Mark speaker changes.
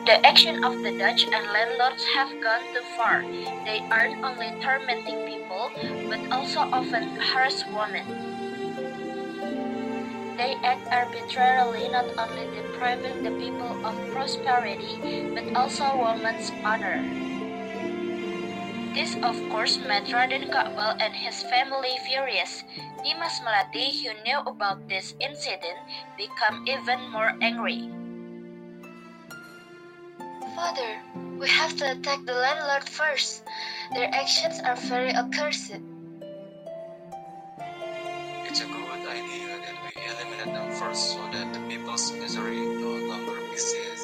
Speaker 1: The action of the Dutch and landlords have gone too far. They aren't only tormenting people, but also often harass women. They act arbitrarily, not only depriving the people of prosperity, but also women's honor. This of course made Raden Ka'bal and his family furious. Dimas Melati, who knew about this incident, became even more angry. Father, we have to attack the landlord first. Their actions are very accursed.
Speaker 2: It's a good idea that we eliminate them first so that the people's misery no longer exists.